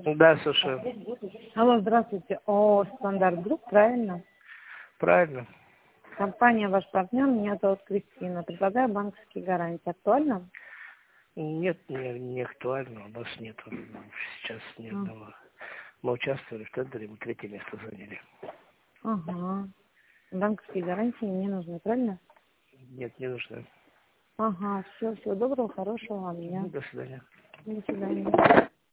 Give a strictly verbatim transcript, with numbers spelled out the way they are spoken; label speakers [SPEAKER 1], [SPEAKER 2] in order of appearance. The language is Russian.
[SPEAKER 1] Да, слушаю.
[SPEAKER 2] Алло, здравствуйте. О, Стандарт Групп, правильно?
[SPEAKER 1] Правильно.
[SPEAKER 2] Компания «Ваш партнер», меня зовут Кристина. Предлагаю банковские гарантии. Актуально?
[SPEAKER 1] Нет, не, не актуально. У нас нет сейчас ни одного. Мы участвовали в тендере, мы третье место заняли.
[SPEAKER 2] Ага. Банковские гарантии не нужны, правильно?
[SPEAKER 1] Нет, не нужно.
[SPEAKER 2] Ага, все, всего доброго, хорошего вам дня.
[SPEAKER 1] До свидания.
[SPEAKER 2] До свидания.